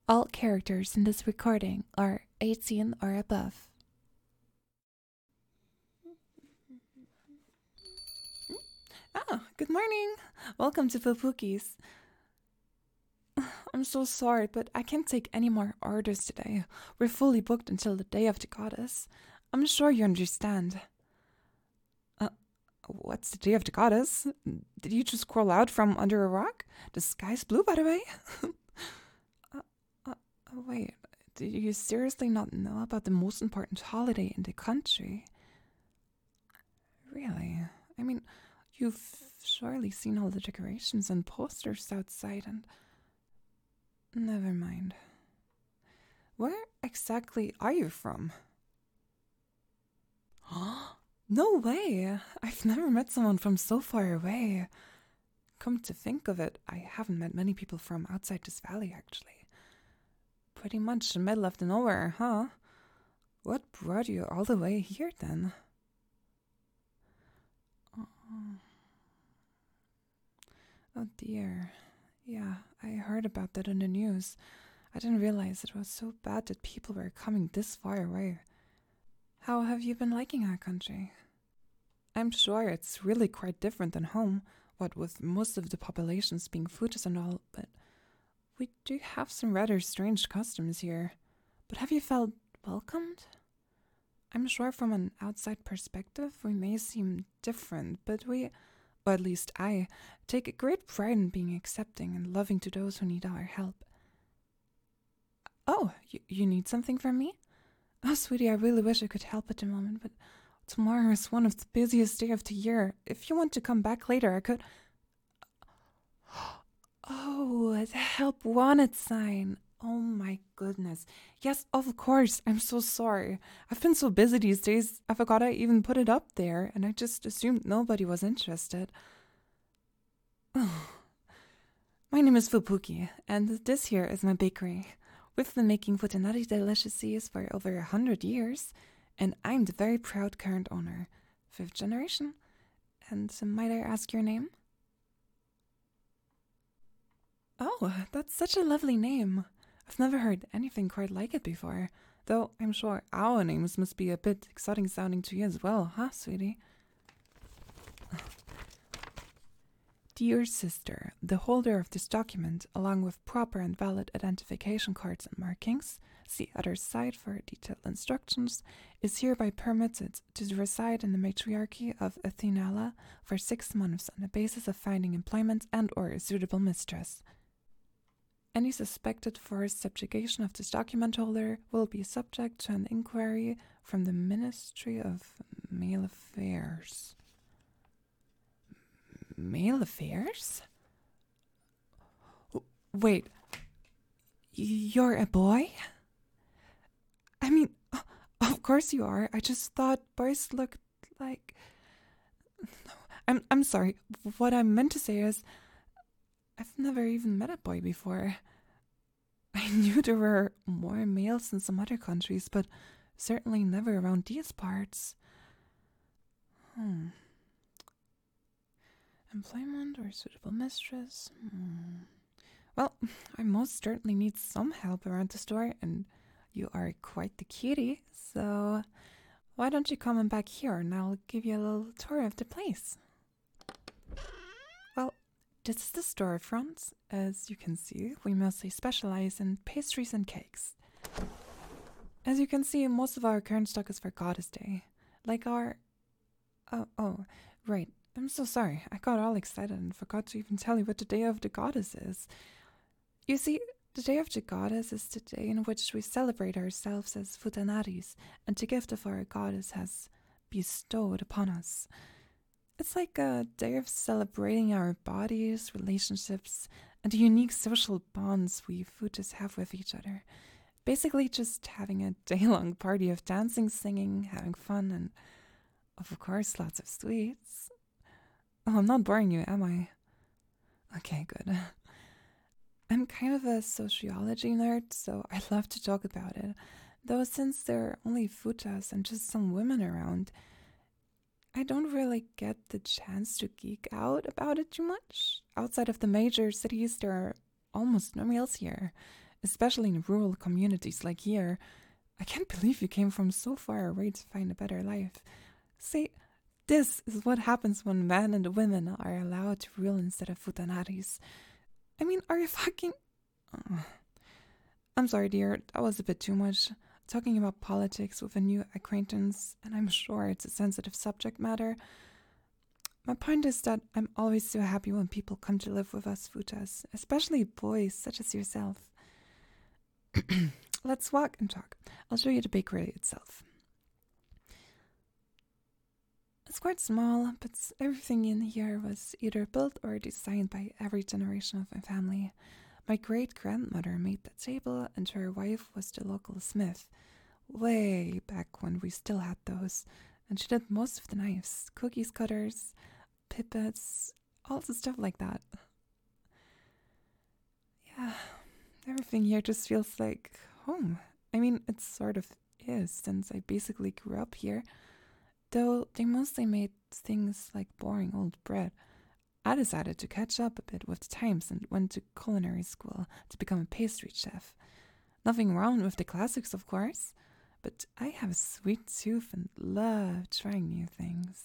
All characters in this recording are 18 or above. Good morning. Welcome to Popookies. I'm so sorry, but I can't take any more orders today. We're fully booked until the Day of the Goddess. I'm sure you understand. What's the Day of the Goddess? Did you just crawl out from under a rock? The sky's blue, by the way. Wait, do you seriously not know about the most important holiday in the country? Really? I mean, you've surely seen all the decorations and posters outside and... Never mind. Where exactly are you from? No way! I've never met someone from so far away. Come to think of it, I haven't met many people from outside this valley, actually. Pretty much the middle of the nowhere, huh? What brought you all the way here, then? Oh dear. Yeah, I heard about that in the news. I didn't realize it was so bad that people were coming this far away. How have you been liking our country? I'm sure it's really quite different than home, what with most of the populations being Futas and all, but we do have some rather strange customs here. But have you felt welcomed? I'm sure from an outside perspective we may seem different, but we, or at least I, take a great pride in being accepting and loving to those who need our help. Oh, you need something from me? Oh, sweetie, I really wish I could help at the moment, but tomorrow is one of the busiest days of the year. If you want to come back later, I could... Oh, the help wanted sign. Oh my goodness. Yes, of course. I'm so sorry. I've been so busy these days, I forgot I even put it up there, and I just assumed nobody was interested. My name is Fupuki, and this here is my bakery. We've been making Futanari deliciouses for over 100 years, and I'm the very proud current owner. 5th generation. And might I ask your name? Oh, that's such a lovely name. I've never heard anything quite like it before, though I'm sure our names must be a bit exotic sounding to you as well, huh, sweetie? Dear sister, the holder of this document, along with proper and valid identification cards and markings, see other side for detailed instructions, is hereby permitted to reside in the matriarchy of Athenala for 6 months on the basis of finding employment and or a suitable mistress. Any suspected forced subjugation of this document holder will be subject to an inquiry from the Ministry of Male Affairs. Male Affairs? Wait, you're a boy? I mean, of course you are. I just thought boys looked like... I'm sorry. What I meant to say is, I've never even met a boy before. I knew there were more males in some other countries, but certainly never around these parts. Employment or suitable mistress? Well, I most certainly need some help around the store, and you are quite the cutie, so why don't you come on back here and I'll give you a little tour of the place. Well, this is the storefront. As you can see, we mostly specialize in pastries and cakes. As you can see, most of our current stock is for Goddess Day. Like our... Oh, right. I'm so sorry. I got all excited and forgot to even tell you what the Day of the Goddess is. You see, the Day of the Goddess is the day in which we celebrate ourselves as Futanaris and the gift of our goddess has bestowed upon us. It's like a day of celebrating our bodies, relationships, and the unique social bonds we Futas have with each other. Basically just having a day-long party of dancing, singing, having fun, and of course lots of sweets. Oh, I'm not boring you, am I? Okay, good. I'm kind of a sociology nerd, so I love to talk about it. Though since there are only Futas and just some women around, I don't really get the chance to geek out about it too much. Outside of the major cities, there are almost no males here. especially in rural communities like here. I can't believe you came from so far away to find a better life. See, this is what happens when men and women are allowed to rule instead of futanaris. I mean, are you fucking... Oh. I'm sorry, dear, that was a bit too much. Talking about politics with a new acquaintance, and I'm sure it's a sensitive subject matter. My point is that I'm always so happy when people come to live with us futas, especially boys such as yourself. Let's walk and talk. I'll show you the bakery itself. It's quite small, but everything in here was either built or designed by every generation of my family. My great-grandmother made the table, and her wife was the local smith, way back when we still had those, and she did most of the knives, cookies cutters, pipettes, all the stuff like that. Yeah, everything here just feels like home. I mean, it sort of is, since I basically grew up here, though they mostly made things like boring old bread. I decided to catch up a bit with the times and went to culinary school to become a pastry chef. Nothing wrong with the classics, of course, but I have a sweet tooth and love trying new things.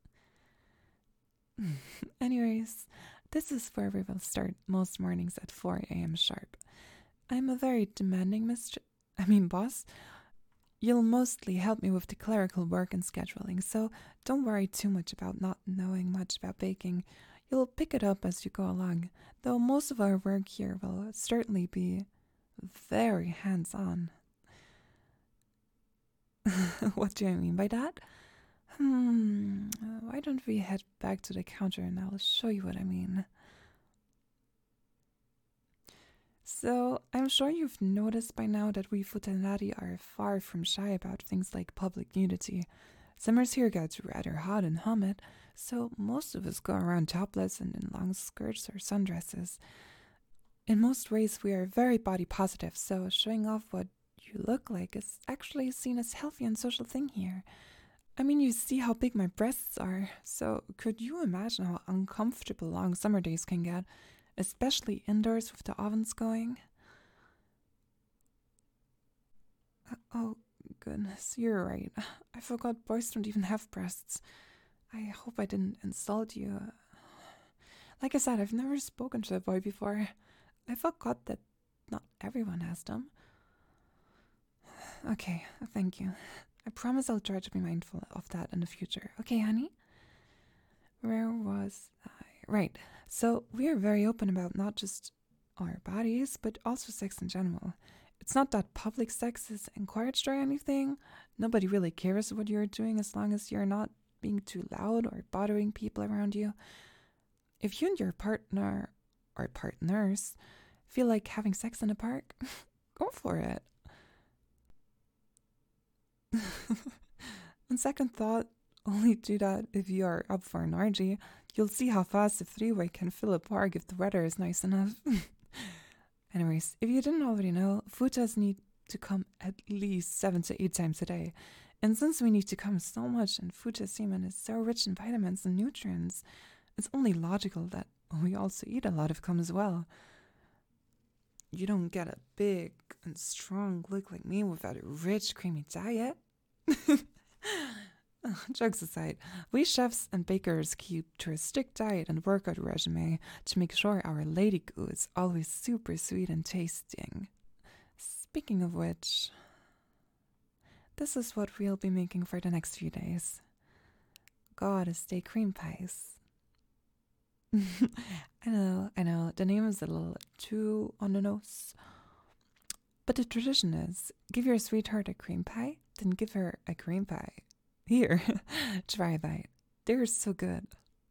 Anyways, this is where we will start most mornings at 4 a.m. sharp. I'm a very demanding boss. You'll mostly help me with the clerical work and scheduling, so don't worry too much about not knowing much about baking. You'll pick it up as you go along, though most of our work here will certainly be very hands-on. What do I mean by that? Why don't we head back to the counter and I'll show you what I mean. So, I'm sure you've noticed by now that we futanari are far from shy about things like public nudity. Summers here get rather hot and humid, so most of us go around topless and in long skirts or sundresses. In most ways, we are very body positive, so showing off what you look like is actually seen as healthy and social thing here. I mean, you see how big my breasts are, so could you imagine how uncomfortable long summer days can get, especially indoors with the ovens going? Oh, goodness, you're right. I forgot boys don't even have breasts. I hope I didn't insult you. Like I said, I've never spoken to a boy before. I forgot that not everyone has them. Okay, thank you. I promise I'll try to be mindful of that in the future. Okay, honey? Where was I? Right. So we are very open about not just our bodies, but also sex in general. It's not that public sex is encouraged or anything. Nobody really cares what you're doing as long as you're not being too loud or bothering people around you. If you and your partner or partners feel like having sex in a park, go for it. On second thought, only do that if you are up for an orgy. You'll see how fast a three-way can fill a park if the weather is nice enough. Anyways, if you didn't already know, futas need to come at least 7 to 8 times a day. And since we need to come so much and futa semen is so rich in vitamins and nutrients, it's only logical that we also eat a lot of cum as well. You don't get a big and strong look like me without a rich, creamy diet. Jokes aside, we chefs and bakers keep to a strict diet and workout regime to make sure our lady goo is always super sweet and tasting. Speaking of which, this is what we'll be making for the next few days. Goddess Day cream pies. I know, the name is a little too on the nose. But the tradition is, give your sweetheart a cream pie, then give her a cream pie. Here, try a bite. They're so good.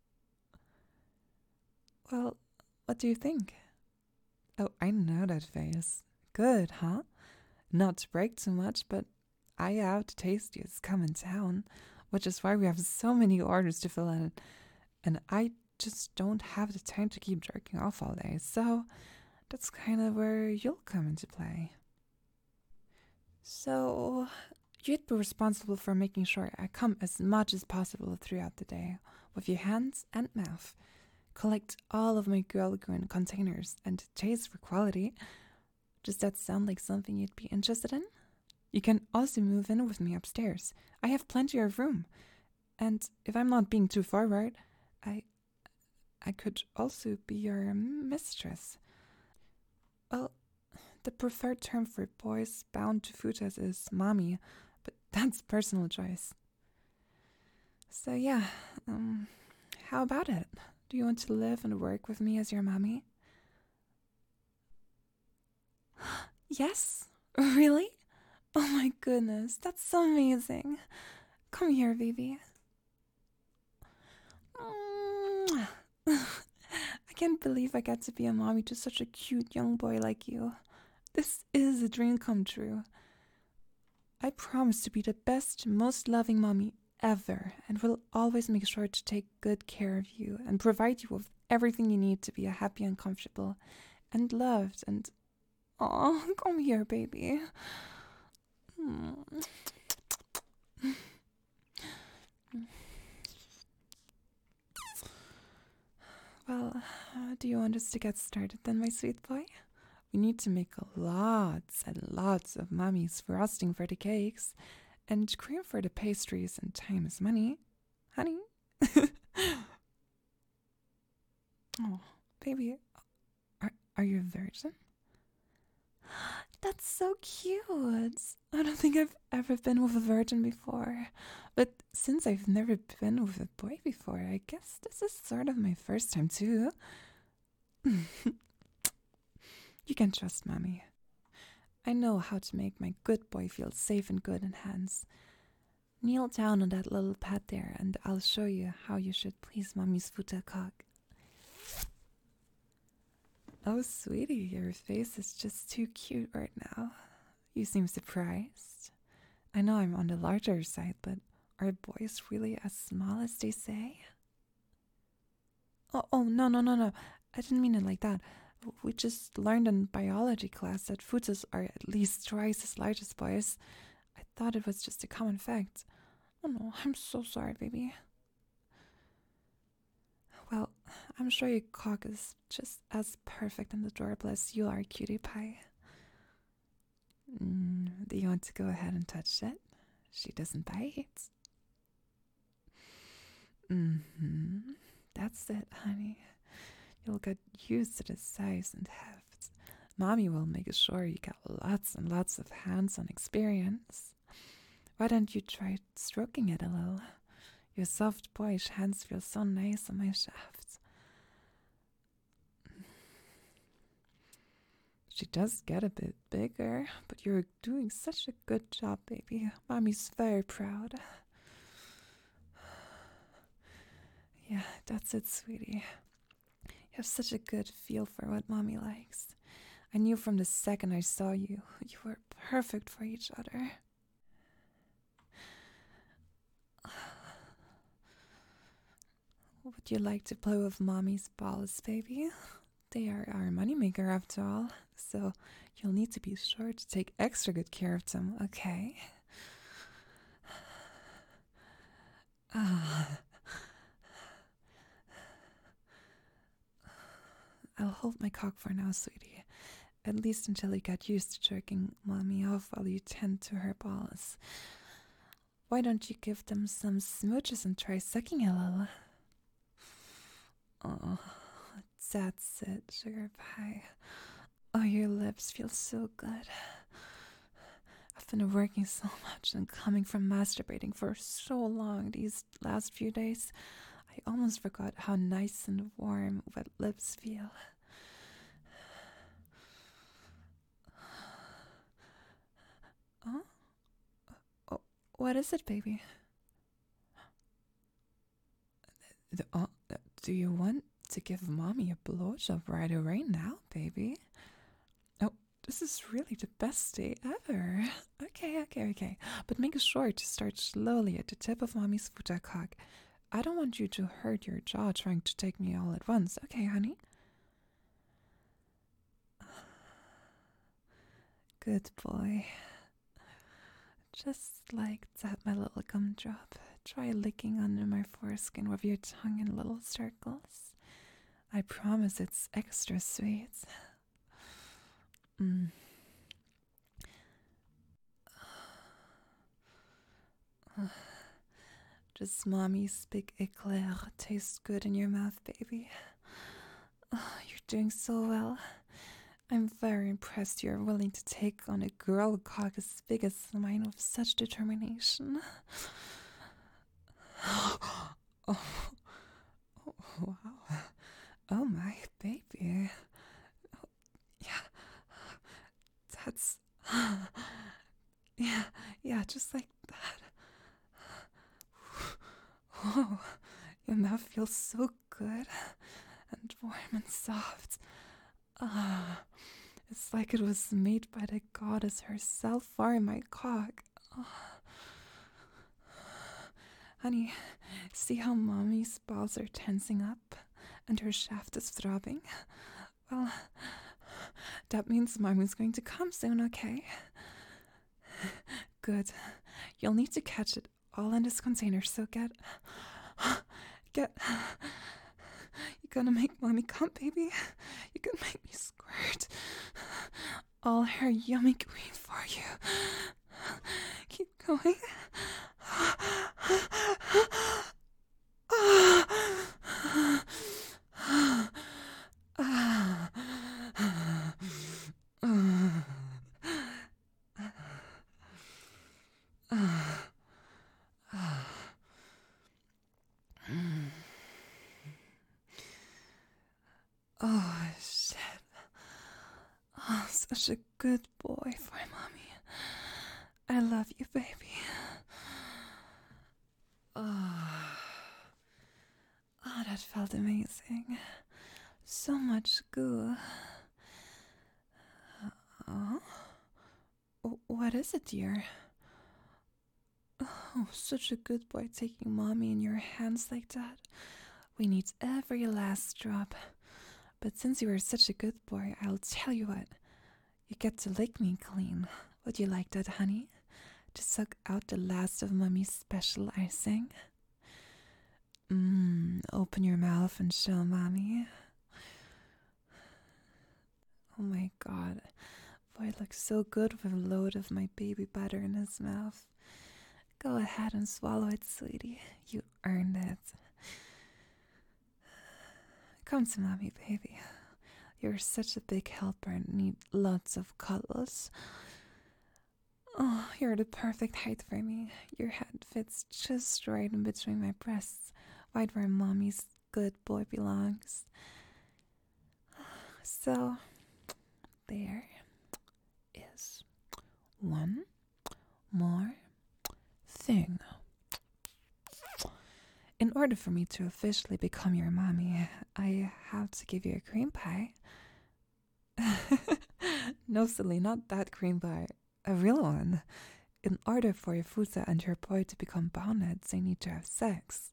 Well, what do you think? Oh, I know that face. Good, huh? Not to brag too much, but I have the tastiest cum in town, which is why we have so many orders to fill in. And I just don't have the time to keep jerking off all day, so that's kind of where you'll come into play. So, you'd be responsible for making sure I come as much as possible throughout the day, with your hands and mouth. Collect all of my girl goo in containers and taste for quality. Does that sound like something you'd be interested in? You can also move in with me upstairs. I have plenty of room. And if I'm not being too forward, I could also be your mistress. Well, the preferred term for boys bound to futas is mommy, but that's personal choice. So yeah, how about it? Do you want to live and work with me as your mommy? Yes? Really? Oh my goodness, that's so amazing. Come here, baby. I can't believe I get to be a mommy to such a cute young boy like you. This is a dream come true. I promise to be the best, most loving mommy ever, and will always make sure to take good care of you and provide you with everything you need to be happy and comfortable and loved and... Aw, come here, baby. Well, do you want us to get started then, my sweet boy? We need to make lots and lots of mommy's frosting for the cakes and cream for the pastries, and time is money. Honey? Oh, baby, are you a virgin? That's so cute. I don't think I've ever been with a virgin before. But since I've never been with a boy before, I guess this is sort of my first time too. You can trust Mommy. I know how to make my good boy feel safe and good in hands. Kneel down on that little pad there and I'll show you how you should please Mommy's futa cock. Oh, sweetie, your face is just too cute right now. You seem surprised. I know I'm on the larger side, but are boys really as small as they say? Oh, no. I didn't mean it like that. We just learned in biology class that futas are at least twice as large as boys. I thought it was just a common fact. Oh no, I'm so sorry, baby. Well, I'm sure your cock is just as perfect and adorable as you are, cutie pie. Do you want to go ahead and touch it? She doesn't bite. That's it, honey. You'll get used to the size and heft. Mommy will make sure you get lots and lots of hands-on experience. Why don't you try stroking it a little? Your soft boyish hands feel so nice on my shaft. She does get a bit bigger, but you're doing such a good job, baby. Mommy's very proud. Yeah, that's it, sweetie. You have such a good feel for what Mommy likes. I knew from the second I saw you, you were perfect for each other. Would you like to play with Mommy's balls, baby? They are our moneymaker after all, so you'll need to be sure to take extra good care of them, okay? I'll hold my cock for now, sweetie. At least until you get used to jerking Mommy off while you tend to her balls. Why don't you give them some smooches and try sucking a little? Oh, that's it, sugar pie. Oh, your lips feel so good. I've been working so much and coming from masturbating for so long these last few days. I almost forgot how nice and warm wet lips feel. Oh, what is it, baby? Do you want to give Mommy a blowjob right away now, baby? Oh, this is really the best day ever. Okay. But make sure to start slowly at the tip of Mommy's futa cock. I don't want you to hurt your jaw trying to take me all at once. Okay, honey? Good boy. Just like that, my little gumdrop. Try licking under my foreskin with your tongue in little circles. I promise it's extra sweet. Does mommy's big eclair taste good in your mouth, baby? Oh, you're doing so well. I'm very impressed you're willing to take on a girl cock as big as mine with such determination. Oh, oh, wow. Oh, my baby. Oh, yeah, that's... Yeah, just like that. Whoa, your mouth feels so good and warm and soft. It's like it was made by the goddess herself for my cock. Honey, see how mommy's balls are tensing up and her shaft is throbbing? Well, that means mommy's going to come soon, okay? Good. You'll need to catch it all in this container, so get... You gotta make mommy come, baby. You can make me squirt. All her yummy cream for you. Keep going. Oh, shit. Oh, such a good boy for mommy. I love you, baby. Oh, that felt amazing. So much goo. Oh, what is it, dear? Oh, such a good boy taking mommy in your hands like that. We need every last drop. But since you are such a good boy, I'll tell you what. You get to lick me clean. Would you like that, honey? To suck out the last of mommy's special icing? Open your mouth and show mommy. Oh my god. Boy looks so good with a load of my baby butter in his mouth. Go ahead and swallow it, sweetie. You earned it. Come to mommy, baby. You're such a big helper and need lots of cuddles. Oh, you're the perfect height for me. Your head fits just right in between my breasts, right where mommy's good boy belongs. So, there is one more thing. In order for me to officially become your mommy, I have to give you a cream pie. No, silly, not that cream pie. A real one. In order for your Fusa and your boy to become bonded, they need to have sex.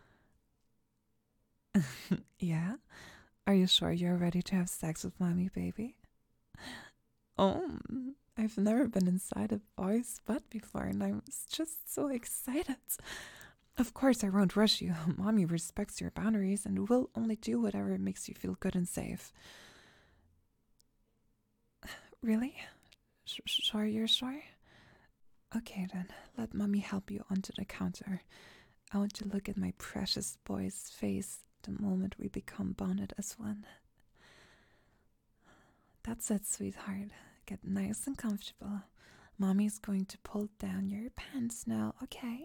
Yeah? Are you sure you're ready to have sex with mommy, baby? Oh, I've never been inside a boy's butt before, and I'm just so excited. Of course, I won't rush you. Mommy respects your boundaries and will only do whatever makes you feel good and safe. Really? Sure you're sure? Okay then, let mommy help you onto the counter. I want to look at my precious boy's face the moment we become bonded as one. That's it, sweetheart. Get nice and comfortable. Mommy's going to pull down your pants now, okay?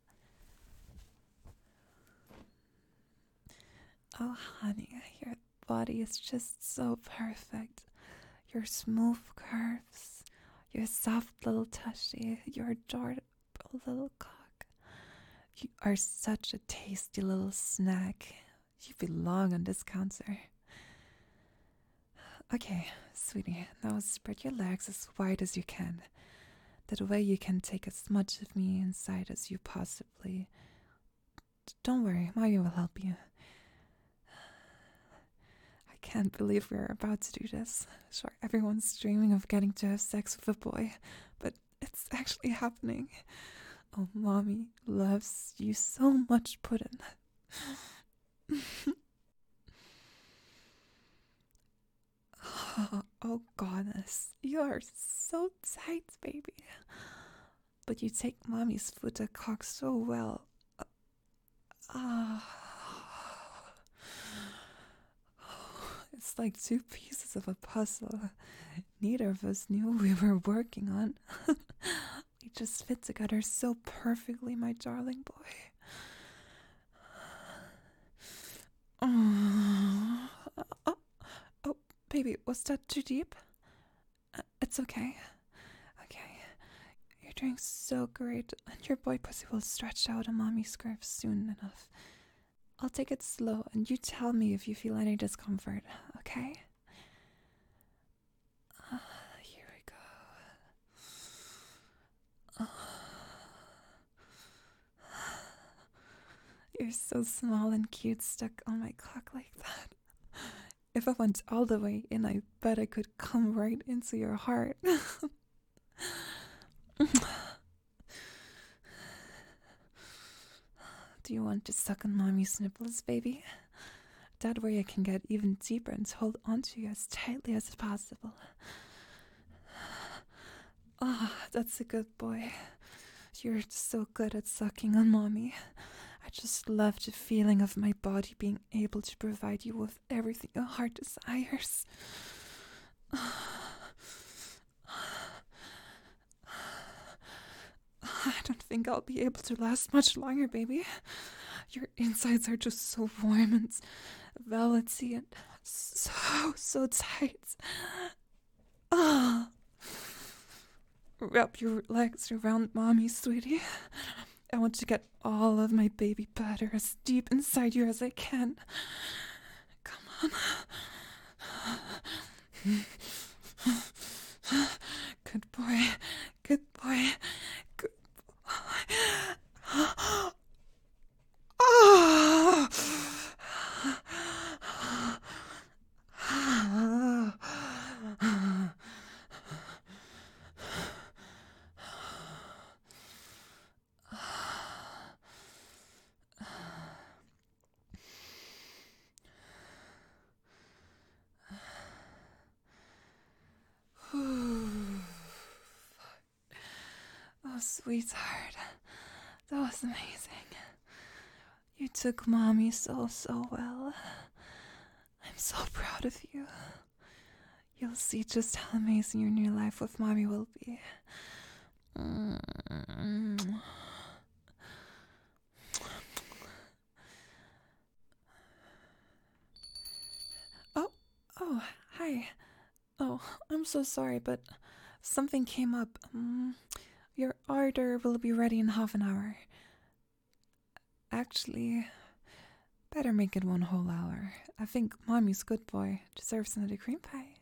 Oh, honey, your body is just so perfect. Your smooth curves, your soft little tushy, your adorable little cock. You are such a tasty little snack. You belong on this counter. Okay, sweetie, now spread your legs as wide as you can. That way you can take as much of me inside as you possibly... Don't worry, mommy will help you. I can't believe we're about to do this. Sure, everyone's dreaming of getting to have sex with a boy, but it's actually happening. Oh, mommy loves you so much, Puddin'. Oh, goodness, you are so tight, baby. But you take mommy's foot cock so well. Ah. It's like two pieces of a puzzle neither of us knew we were working on. We just fit together so perfectly, my darling boy. Oh, oh, baby, was that too deep? It's okay. Okay. You're doing so great, and your boy pussy will stretch out a mommy's curve soon enough. I'll take it slow, and you tell me if you feel any discomfort, okay? Here we go. You're so small and cute stuck on my cock like that. If I went all the way in, I bet I could come right into your heart. Do you want to suck on mommy's nipples, baby? That way I can get even deeper and hold onto you as tightly as possible. Ah, that's a good boy. You're so good at sucking on mommy. I just love the feeling of my body being able to provide you with everything your heart desires. I don't think I'll be able to last much longer, baby. Your insides are just so warm and velvety and so tight. Ah. Wrap your legs around mommy, sweetie. I want to get all of my baby butter as deep inside you as I can. Come on. Good boy. Good boy. Good boy. Oh! Oh, sweetheart, that was amazing. You took mommy so well. I'm so proud of you. You'll see just how amazing your new life with mommy will be. Oh, hi. Oh, I'm so sorry, but something came up. Your order will be ready in half an hour. Actually, better make it one whole hour. I think mommy's good boy deserves another cream pie.